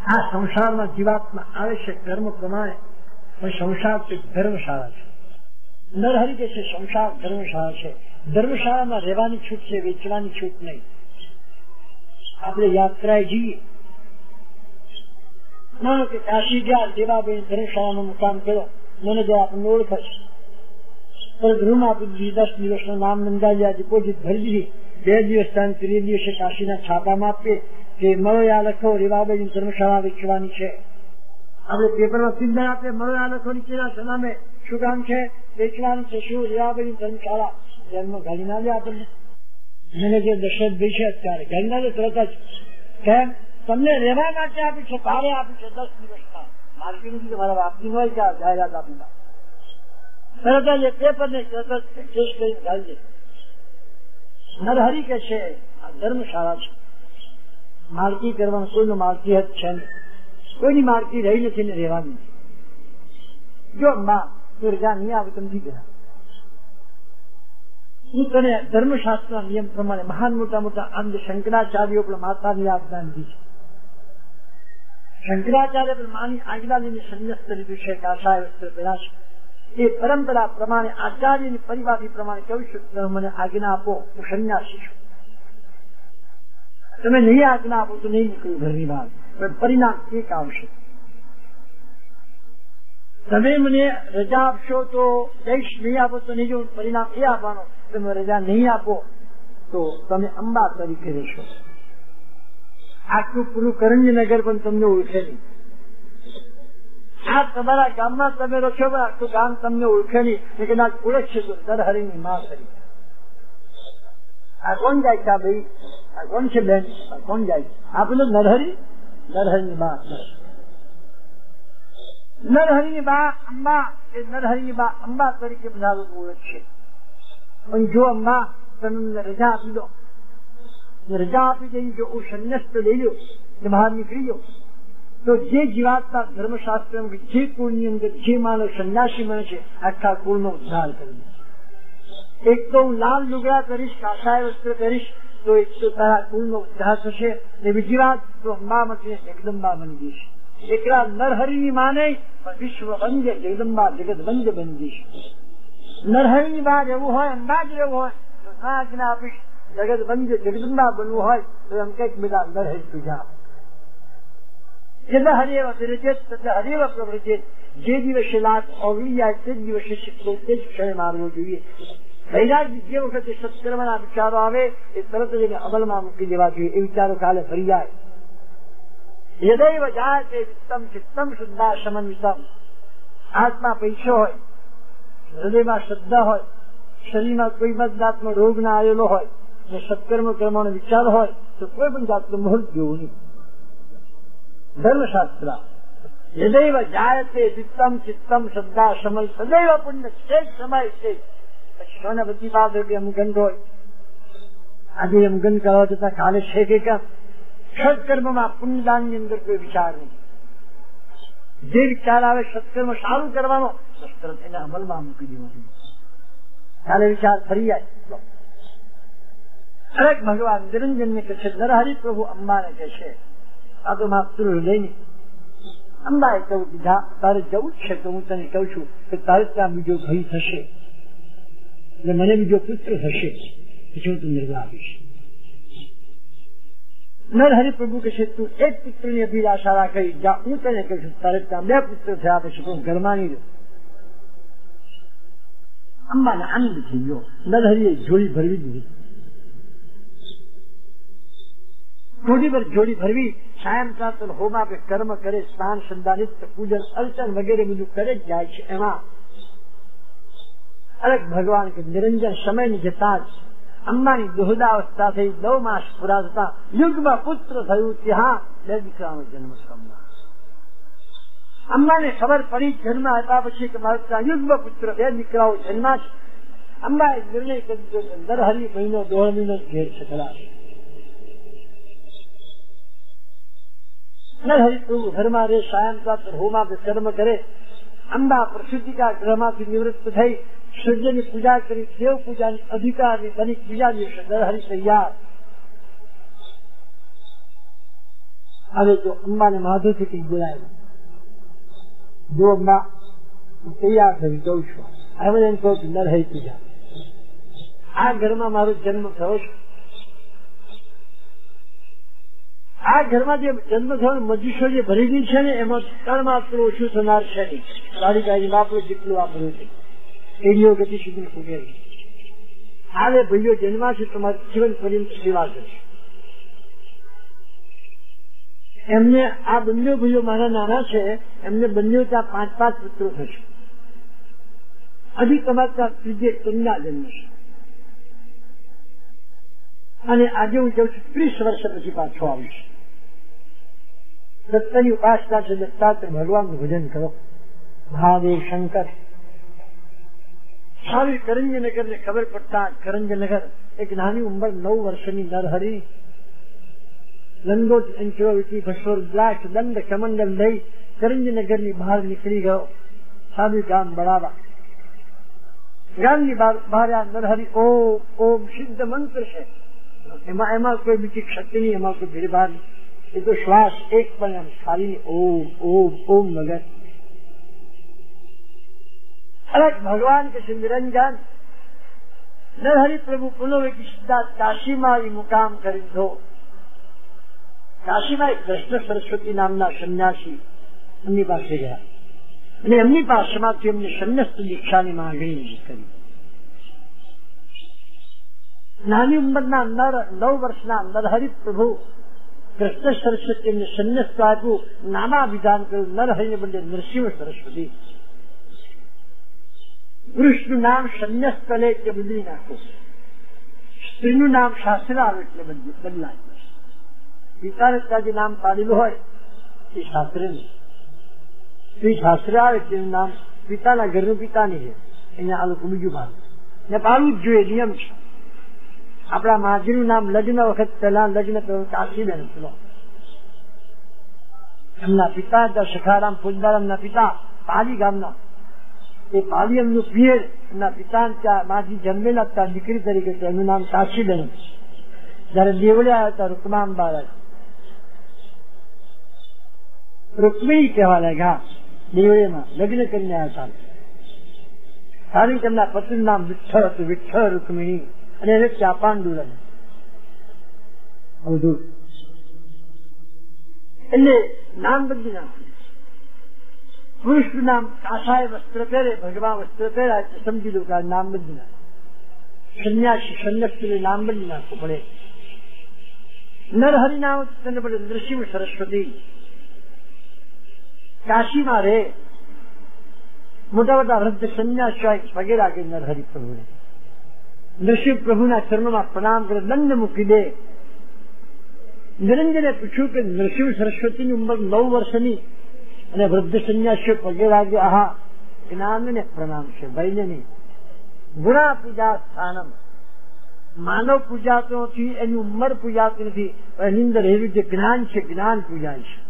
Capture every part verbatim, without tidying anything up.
આ સંસારમાં જીવાત્મા આવે છે કર્મ પ્રમાણે, પણ સંસાર તે ધર્મશાળા છે. નરહરિ કે છે સંસાર ધર્મશાળા છે. ધર્મશાળામાં રહેવાની છૂટ છે, વેચવાની છૂટ નહીં. આપણે યાત્રાએ જઈએ, માનો કે કાશી ગયા, દેવાબેન ધર્મશાળામાં મુકામ કર્યો, મને જો આપણને ઓળખે છે, પણ રૂમ આપી દીધી, દસ દિવસનું નામ નોંધાવ્યા, ડિપોઝિટ ભરી દીધી. બે દિવસ ત્રણ ત્રીસ દિવસે કાશીના છાપામાં આપીએ કે મળો આ લખો, રેવાબેન ધર્મશાળા વેચવાની છે. આપણે પેપરમાં સિદ્ધ આપીએ, મળો આ લખો નીચેના સનામે શું કામ છે, વેચવાનું છે. શું? રેવાબેન ધર્મશાળા. જન્મ ગાડી ના લે આપણને. મેનેજર દશરથભાઈ છે અત્યારે, ગાડી ના લે તરત જ. કેમ? તમને રહેવા માટે આપી છે, ભાડે આપી છે દસ દિવસમાં. માર્કેટ નથી તમારા આપની હોય કે જાહેરાત આપી તરત જ પેપર ને તરત કેસ કરીને ગાળી દે. નરહરિ કે છે આ ધર્મશાળા છે. માલકી કરવાનું કોઈનું માલકી છે નહીં, કોઈની માલકી રહી નથી ને રહેવાની. જો માં તું રજા નહીં આવે તો નથી ગયા. હું તને ધર્મશાસ્ત્ર નિયમ પ્રમાણે મહાન મોટા મોટા અંધ શંકરાચાર્યો પણ માતાની આજ્ઞા લીધી છે. શંકરાચાર્ય પણ માની આજ્ઞા લઈને સંન્યસ્ત લીધું છે, કાષાય વસ્ત્ર પહેર્યા છે. એ પરંપરા પ્રમાણે આચાર્યની પરિવારની પ્રમાણે કહું છું, મને આજ્ઞા આપો, હું સંન્યાસી છું. તમે નહીં આજ્ઞા આપો તો નહીં નીકળ્યું ઘરની બહાર, પણ પરિણામ એક આવશે. તમે મને રજા આપશો તો જઈશ, નહીં આપો તો નહીં જવું. પરિણામ એ આપવાનો, તમે રજા નહીં આપો તો તમે અંબા તરીકે રહેશો. આટલું પૂરું કરંજનગર પણ તમને ઓળખે નહીં. આ તમારા ગામમાં તમે રહો છો, આખું ગામ તમને ઓળખે નહીં. કદાચ ઓળખશે તો નરહરિની માં તરીકે. આ કોણ જાય છે? આ ભાઈ આ કોણ છે? બેન આ કોણ જાય છે? આપણે નરહરિ, નરહરિની માં. નરહરિની બા અંબા, એ નરહરિની બા અંબા તરીકે બધા લોકો ઓળખશે. પણ જો અંબા તમને રજા આપી દો, રજા આપી દઈ, જો હું સંન્યસ્ત લઈ લો, બહાર નીકળી ગયો, તો જે જીવાતના ધર્મશાસ્ત્ર જે કુળની અંદર જે માનવ સંન્યાસી બને છે, આખા કુળનો ઉદ્ધાર કરી. એક તો હું લાલ લુગડા કરીશ, કાષાય વસ્ત્ર કરીશ, તો એક તો તારા કુળનો ઉદ્ધાર થશે. ને બીજી વાત તો અંબા મતી જગદંબા બની જઈશ. એકલા નરહરિની માં નહીં, પણ વિશ્વ વંદ્ય જગદંબા જગત વંદ્ય બની જઈશ. નરહરિની બા રહેવું હોય, અંબા જ રહેવું હોય તો ના આજ્ઞા આપીશ. જગત વંદ્ય જગદંબા બનવું હોય તો એમ કઈક બધા નરહરિ પૂજા. હરિવ વિરજેત હરિવ પ્રવૃજેત. જે દિવસે લાખ ઓગળી જાય તે જ દિવસે શીખવો, તે જ ક્ષણે મારવો જોઈએ. વૈરાગ્ય જે વખતે સત્કર્મના વિચારો આવે એ તરત જ એને અમલમાં મૂકી દેવા જોઈએ. એ વિચારો કાલે ફરી જાય. યદૈવ જાય તે વિત્તમ ચિત્તમ શુદ્ધા સમન્વિતમ. આત્મા પૈસો હોય, હૃદયમાં શ્રદ્ધા હોય, શરીરમાં કોઈ પણ જાતનો રોગ ના આવેલો હોય, ને સત્કર્મ કર્મનો વિચાર હોય તો કોઈ પણ જાતનો મુહૂર્ત જેવું નહીં. ધર્મશાસ્ત્ર યદૈવ જાયતે ચિત્તમ ચિત્તમ શ્રદ્ધા સમય સદૈવ પુણ્ય છે સમય છે. પછી સોના બધી બાદ અમગંધ હોય, આજે અમગંધ કરવા જતા કાલે છે કે કેમ? સત્કર્મમાં પુણ્યદાન ની અંદર કોઈ વિચાર નહીં. જે વિચાર આવે સત્કર્મ સારું કરવાનો, તરત એને અમલમાં મૂકી દેવાનું. કાલે વિચાર ફરી જાય. દરેક ભગવાન નિરંજન ને કહે છે, નરહરિ પ્રભુ અંબાને કહે છે, આ તો માત્ર હૃદય નહીં. અંબાએ કહું જા તારે જવું જ છે તો હું તને કહું છું કે તારે ત્યાં બીજો ભાઈ થશે, એટલે મને બીજો પુત્ર થશે, પછી હું તું નિર્વાહ આપીશ. નરહરિ પ્રભુ કહે છે, તું એક પુત્રની અભિલાષા રાખી જા, હું તને કહું છું તારે ત્યાં બે પુત્ર થયા, પછી તું ઘરમાં નહીં રહ્યો. અંબાને આનંદ થઈ ગયો. નરહરિએ જોડી ભરવી દીધી. થોડી વાર જોડી ભરવી. સાયં પ્રાંત હોમ આપે, કર્મ કરે, સ્નાન સંદાનિત પૂજન અર્ચન વગેરે બધું કરે જ જાય છે. એમાં અલગ ભગવાન કે નિરંજન સમય ને જતા જ અંબાની દોહદાવસ્થા થઈ. નવ માસ પૂરા થતા યુગમાં પુત્ર થયું. ત્યાં બે દીકરાનો જન્મ થયો. અંબાને ખબર પડી જન્મ આપ્યા પછી કે મારે ત્યાં યુગમાં પુત્ર બે દીકરાઓ જન્મા છે. અંબાએ નિર્ણય કરી દીધો કે નરહરિ મહિનો દોઢ મહિનો ઘેર છે ખલાસ. નરહરિ પ્રભુ ઘરમાં રહે, સાયં પ્રાંત હોમા કર્મ કરે. અંબા પ્રસિદ્ધિકા ગ્રહમાંથી નિવૃત્ત થઈ સૂર્યની પૂજા કરી, દેવ પૂજાની અધિકારી બની. બીજા દિવસે નરહરિ તૈયાર. હવે તો અંબાને માધુથી કઈ બોલાવ્યું, જો અંબા તૈયાર થઈ જઉં છું. હવે એમ કહું છું નરહરી પૂજા, આ ઘરમાં મારો જન્મ થયો છે, આ ઘરમાં જે જન્મ થયો મજૂસો જે ભરેલી છે ને એમાં ત્રણ માત્ર ઓછું થનાર છે નહીં. ગાડી ગાડી વાપરો જેટલું વાપર્યું છે એની ગતિ સુધી પૂગે. હવે ભાઈઓ જન્મા છે તમારી જીવન પર્યંત સેવા કરશે. એમને આ બંને ભાઈઓ મારા નાના છે, એમને બંને ત્યાં પાંચ પાંચ પુત્રો થશે. હજી તમારે ત્યાં ત્રીજે કન્યા જન્મ છે. અને આજે હું જઉં છું ત્રીસ વર્ષ પછી પાછો આવીશ. દત્તની ઉપાસના છે, દત્તાત્રેય ભગવાનનું ભજન કરો. મહાદેવ શંકર સારી કરંજનગર ને ખબર પડતા કરંજનગર એક નાની ઉંમર નવ વર્ષની નરહરી લંગોટ અંચોટી ભસ્વર દ્રાક્ષ દંડ કમંડલ લઈ કરંજનગર ની બહાર નીકળી ગયો. સાદું ગામ બરાબર ગામની બહાર આ નરહરી ઓમ ઓમ સિદ્ધ મંત્ર છે. એમાં એમાં કોઈ બીજી શક્તિ નહીં, એમાં કોઈ ભેદભાવ નહીં. એ તો શ્વાસ એક પણ એમ ખાલી ઓમ ઓમ ઓમ મગર. અરે ભગવાન કે નિરંજન નરહરી પ્રભુ પુનઃ સીધા કાશીમાં આવી મુકામ કરી દીધો. કાશીમાં એક કૃષ્ણ સરસ્વતી નામના સંન્યાસી એમની પાસે ગયા અને એમની પાસેમાંથી એમને સંન્યસ્ત દીક્ષાની માંગણી કરી. નાની ઉંમરના નર નવ વર્ષના નરહરી પ્રભુ કૃષ્ણ સરસ્વતી એમને સંન્યસ્ત આપ્યું, નાના વિધાન કર્યું. નરહરીને બદલે નરસિંહ સરસ્વતી. પુરુષનું નામ સંન્યસ્ત લે એટલે બદલી નાખો, સ્ત્રીનું નામ શાસ્ત્ર આવે એટલે બદલાય. પિતાને ત્યાંથી નામ પાડેલું હોય એ શાસ્ત્ર નહીં. સ્ત્રી શાસ્ત્ર આવે તેનું નામ પિતાના ઘરનું પિતાની છે. અહીંયા આ લોકો બીજું ભાગ ને પાડવું જ જોઈએ, નિયમ છે. આપણા માજીનું નામ લગ્ન વખત પહેલા લગ્ન કાશીબેન પેલો એમના પિતા હતા સખારામ ફૂલદારામના પિતા પાલી ગામના. એ પાલી એમનું પિયર એમના પિતા ત્યાં માજી જન્મેલા હતા દીકરી તરીકે, એમનું નામ કાશીબેન. જયારે દેવળે આવ્યા હતા રૂકમાંબા રૂકમિણી કહેવા લાગ્યા. દેવળેમાં લગ્ન કરીને આવ્યા હતા. કારણ કે એમના પતિનું નામ વિઠ્ઠલ હતું, વિઠ્ઠલ રૂકમિણી. અને એને ચાપાંડુલન અવધૂત એટલે નામ બદલી નાખ્યું. પુરુષનું નામ કાસાય વસ્ત્ર પહેરે, ભગવાન વસ્ત્ર પહેરા એટલે સમજી દઉં કે આ નામ બદલી નાખ્યું. સંન્યાસી સંન્યાસી નામ બદલી નાખવું પડે. નરહરિ નામ તેને પડે નરસિંહ સરસ્વતી. કાશીમાં રે મોટા મોટા વૃદ્ધ સંન્યાસી પગે લાગે નરહરિ પ્રભુને. નરસિંહ પ્રભુના ચરણોમાં પ્રણામ કરે, દંડ મૂકી દે. નિરંજને પૂછ્યું કે નરસિંહ સરસ્વતીની ઉંમર નવ વર્ષની અને વૃદ્ધ સંન્યાસીઓ પગે લાગે. આહા, જ્ઞાનને પ્રણામ છે, ભાઈને નહીં. ગુણા પૂજા સ્થાનમ, માનવ પૂજાતો નથી, એની ઉંમર પૂજાતી નથી, એની અંદર રહેલું જે જ્ઞાન છે જ્ઞાન પૂજાય છે,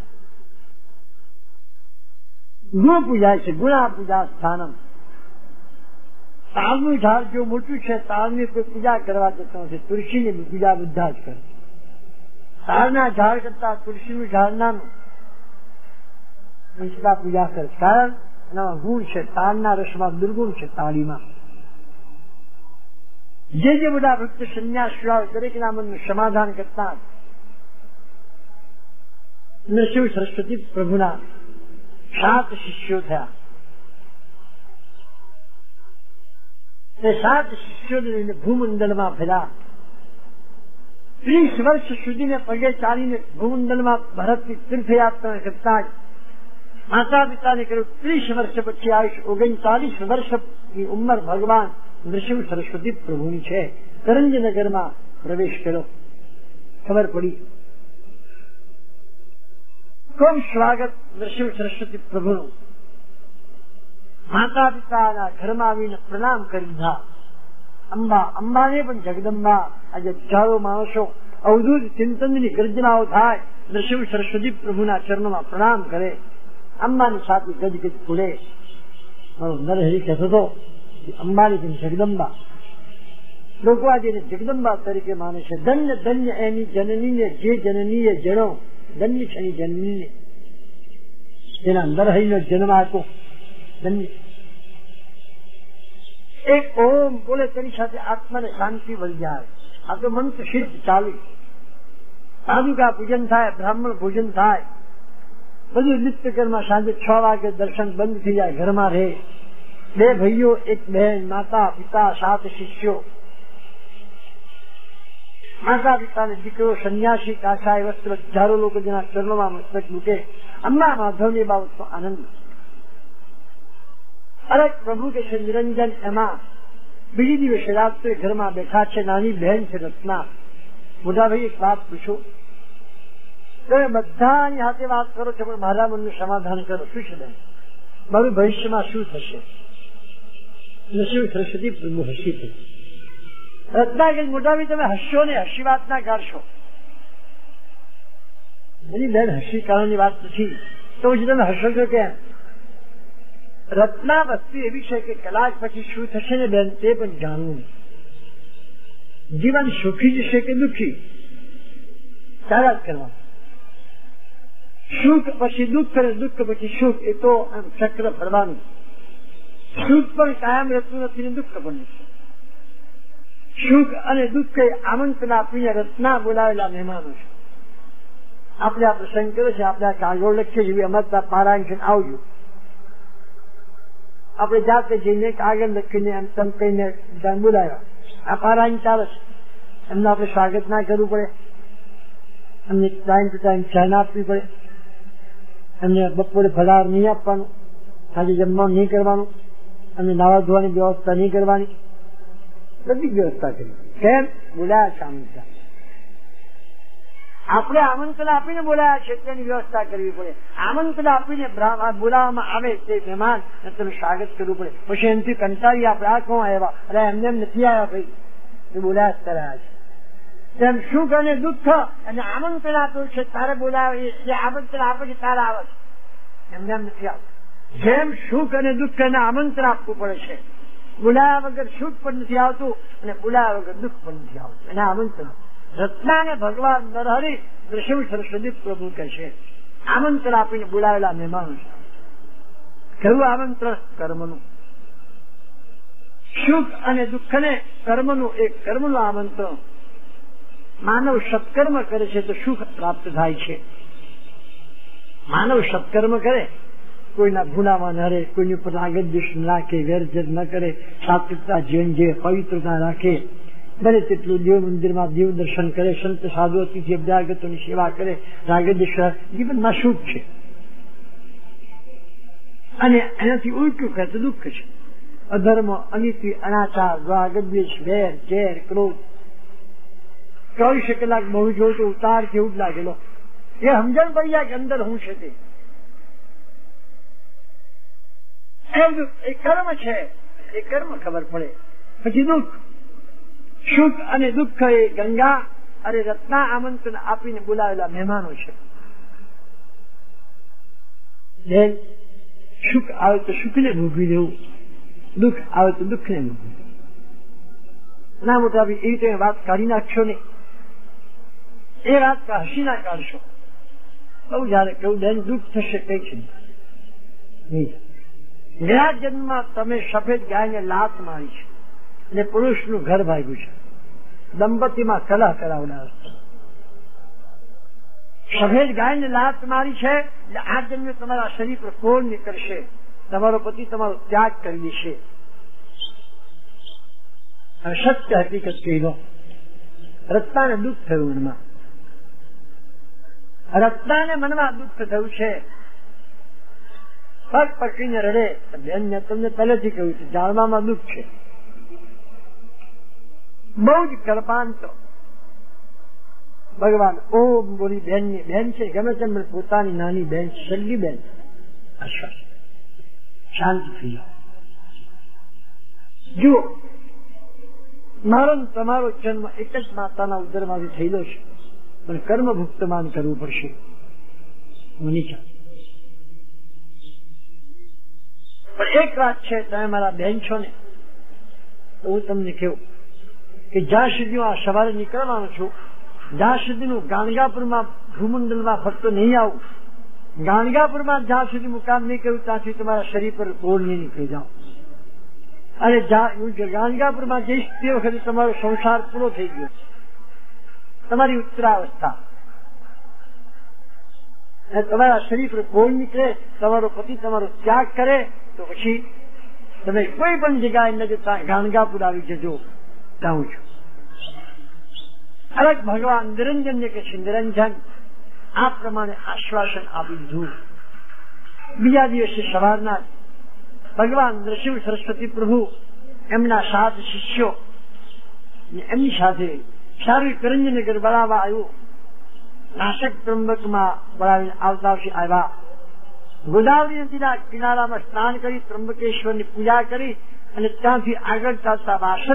ગુણ પૂજાય છે. ગુણા પૂજા સ્થાનમ. તાળનું ઝાડ જો મોટું છે, તાળની કોઈ પૂજા કરવા જતો નથી, તુલસીની પૂજા બધા જ કરે. તાળના ઝાડ કરતા તુલસીનું ઝાડ નાનું પૂજા કરે. કારણ એના ગુણ છે. તાળના રસમાં દુર્ગુણ છે. તાળીમાં જે જે બધા ભક્ત સંન્યાસીઓ આવે દરેકના મનનું સમાધાન કરતા નરસિંહ સરસ્વતી પ્રભુના સાત શિષ્યો થયા. તે સાત શિષ્યોને લઈને ભૂમંડળમાં ફર્યા. ત્રીસ વર્ષ સુધીને પગે ચાલીને ભૂમંડળમાં ભરતની તીર્થયાત્રા કરતા માતા પિતાને કહ્યું ત્રીસ વર્ષ પછી આવીશ. ઓગણચાલીસ વર્ષની ઉંમર ભગવાન નરસિંહ સરસ્વતી પ્રભુની છે. કરંજનગરમાં પ્રવેશ કર્યો. ખબર પડી. ખૂબ સ્વાગત નરસિંહ સરસ્વતી પ્રભુનું. માતા પિતાના ઘરમાં આવીને પ્રણામ કરી દીધા. અંબા અંબાને પણ જગદંબા. આજે હજારો માણસો અવધૂત ચિંતનની ગર્જનાઓ થાય, નરસિંહ સરસ્વતી પ્રભુના ચરણોમાં પ્રણામ કરે. અંબાની સાથે ગજગજ ફૂલે. મારો નરહરિ કહેતો હતો અંબાની પણ જગદંબા. લોકો આજે જગદંબા તરીકે માને છે. ધન્ય ધન્ય એની જનનીને જે જનનીએ જણો ધન્ય છે એની જન્મીને, તેના નરહરિનો જન્મ આપ્યો, ધન્ય. એક ઓમ બોલે તેની સાથે આત્માને શાંતિ વળી જાય. આ તો મંત્ર સિદ્ધ ચાલુ. સાધુકા પૂજન થાય, બ્રાહ્મણ ભોજન થાય, બધું નિત્ય કર્મ. સાંજે છ વાગે દર્શન બંધ થઈ જાય, ઘરમાં રહે. બે ભાઈઓ, એક બહેન, માતા પિતા, સાત શિષ્યો. માતા પિતાને દીકરો સંન્યાસી, કાશાય વસ્ત્ર, હજારો લોકો જેના ચરણોમાં મસ્તક મૂકે. અમ્મા માધવની બાબતનો આનંદ. અરે પ્રભુ કે છે નિરંજન. એમાં બીજી દિવસે રાત્રે ઘરમાં બેઠા છે, નાની બહેન છે રત્ના. મોટા ભાઈ એક વાત પૂછો. તમે બધાની હાથે વાત કરો છો, પણ મારા મનનું સમાધાન કરો. શું છે બેન? મારું ભવિષ્યમાં શું થશે? શું સરસ્વતી પ્રભુ હસી થઈ. રત્ના કે મોટા ભાઈ તમે હસશો ને, હસી વાત ના કાઢશો. એની બેન હસી કાઢવાની વાત નથી, તો પછી તમે હસો છો કેમ? રત્ના વસ્તુ એવી છે કે કલાક પછી શું થશે ને બેન તે પણ જાણવું. જીવન સુખી જશે કે દુઃખી, ચાલા જ કરવા. સુખ પછી દુઃખ અને દુઃખ પછી સુખ, એ તો આમ ચક્ર ફરવાનું. સુખ પણ કાયમ રહેતું નથી ને દુઃખ પણ નથી. સુખ અને દુઃખ આમંત્રણ આપીને રત્ના બોલાવેલા મહેમાનો છે. આપણે આ પ્રસંગ કર્યો છે, આપણે આ કાગળ લખીએ જેવી અમરતા પારાયણ આવજો. આપણે જાતે જઈને કાગળ લખીને એમ તેમ કહીને બોલાવ્યા. આ પારાયણ ચાલે છે, એમને આપણે સ્વાગત ના કરવું પડે, એમને ટાઈમ ટુ ટાઈમ ચા આપવી પડે, એમને બપોરે ફલાર નહીં આપવાનું, સાંજે જમવાનું નહીં કરવાનું, એમને નાવા ધોવાની વ્યવસ્થા નહીં કરવાની, બધી વ્યવસ્થા કરી. કેમ? બોલાયા છે આમંત્રણ. આપણે આમંત્રણ આપીને બોલાયા છે તેની વ્યવસ્થા કરવી પડે. આમંત્રણ આપીને બોલાવવામાં આવે તે મહેમાન તેનું સ્વાગત કરવું પડે. પછી એમથી કંટાળી આપણે આ કોણ આવ્યા, અરે એમને એમ નથી આવ્યા ભાઈ, એ બોલાયા જ કર્યા છે. તેમ સુખ અને દુઃખ અને આમંત્રણ આપ્યું છે તારે બોલાવે, જે આમંત્રણ આપે છે તારે આવે છે, એમને એમ નથી આવતું. જેમ સુખ અને દુઃખ એને આમંત્રણ આપવું પડે છે, બોલાયા વગર સુખ પણ નથી આવતું અને બોલાયા વગર દુઃખ પણ નથી આવતું, એને આમંત્રણ. રત્નાને ભગવાન નરહરિ નૃસિંહ સરસ્વતી પ્રભુ કહે છે આમંત્રણ આપીને બોલાવેલા મહેમાનો છે. કયું આમંત્રણ? કર્મનું. સુખ અને દુઃખને કર્મનું, એક કર્મનું આમંત્રણ. માનવ સત્કર્મ કરે છે તો સુખ પ્રાપ્ત થાય છે. માનવ સત્કર્મ કરે, કોઈના ગુનામાં ન રહે, કોઈની ઉપર આગળ દ્વેષ ન રાખે, વેરઝેર ન કરે, સાત્વિકતા જીવન જે પવિત્રતા રાખે, બને તેટલું દેવ મંદિરમાં દેવ દર્શન કરે, સંત સાધુ અતિથિ અભ્યાગતોની સેવા કરે, રાગદ્વેષ જીવનમાં સુખ છે. અને એનાથી ઉલટું કરે તો દુઃખ છે. અધર્મ, અનીતિ, અનાચાર, રાગદ્વેષ, વેર, ઝેર, ક્રોધ. ચોવીસે કલાક બહુ જોઉં તો ઉતાર કેવું જ લાગેલો, એ સમજણ પડી જાય કે અંદર હું છે તે. એ કર્મ છે, એ કર્મ ખબર પડે. પછી દુઃખ. સુખ અને દુઃખ એ ગંગા અને રત્ના આમંત્રણ આપીને બોલાવેલા મહેમાનો છે. સુખ આવે તો સુખને ભોગવી દેવું, દુઃખ આવે તો દુઃખને ભોગવી દેવું. ના મોટા ભાઈ એવી તમે વાત કાઢી નાખશો ને, એ વાત હસી ના કાઢશો. બહુ જયારે કહું બેન દુઃખ થશે કઈ છે નહીં. ગયા જન્મમાં તમે સફેદ ગાયને લાત મારી છે અને પુરુષનું ઘર ભાગ્યું છે, દંપતીમાં કલહ કરાવડાવે. સફેદ ગાયને લાત મારી છે એટલે આ જન્મે તમારા શરીર પર કોળ નીકળશે, તમારો પતિ તમારો ત્યાગ કરી દેશે. સત્ય હકીકત કહી દો. રત્નાને દુઃખ થયું મનમાં, રત્નાને મનમાં દુઃખ થયું છે. પગ પકડીને રડે. બેન મેં તમને પહેલેથી કહ્યું છે જાણવામાં દુઃખ છે. બહુ જ કલ્પાંત ભગવાન ઓમ બોલી બેનની બેન છે, ગમે તેમ પોતાની નાની બેન સલ્લી બેન. અશ્વાસ શાંતિ થઈ જાઓ. જુઓ મારો તમારો જન્મ એક જ માતાના ઉદરમાંથી થયેલો છે, પણ કર્મ ભુક્તમાન કરવું પડશે. મનીષા પણ એક વાત છે, તમે મારા બેન છો ને, તો હું તમને કહું કે જ્યાં સુધી આ સવારે નીકળવાનો છું, જ્યાં સુધીનું ગાણગાપુરમાં ભૂમંડળમાં ફક્ત નહીં આવું, ગાણગાપુરમાં જ્યાં સુધી મુકામ નહીં કર્યું ત્યાં સુધી તમારા શરીર પર બોલ નહીં નીકળી જાઓ. અને ગાણગાપુરમાં જઈશ તે વખતે તમારો સંસાર પૂરો થઈ ગયો, તમારી ઉત્તરાવસ્થા. તમારા શરીર પર બોલ નીકળે, તમારો પતિ તમારો ત્યાગ કરે તો પછી તમે કોઈ પણ જગ્યાએ ન જતા ગાણગાપુર આવી જજો, જાઉં છું. અલગ ભગવાન નિરંજનને કે છે, નિરંજન આ પ્રમાણે આશ્વાસન આપી દીધું. બીજા દિવસે સવારના ભગવાન નૃસિંહ સરસ્વતી પ્રભુ એમના સાત શિષ્યો એમની સાથે સારું કરંજનગર બળાવવા આવ્યું. નાશક ત્રંબકમાં બળાવીને આવતા આવ્યા. ગોદાવરી નદીના કિનારામાં સ્નાન કરી ત્રંબકેશ્વરની પૂજા કરી અને ત્યાંથી આગળ ચાલતા વાસદ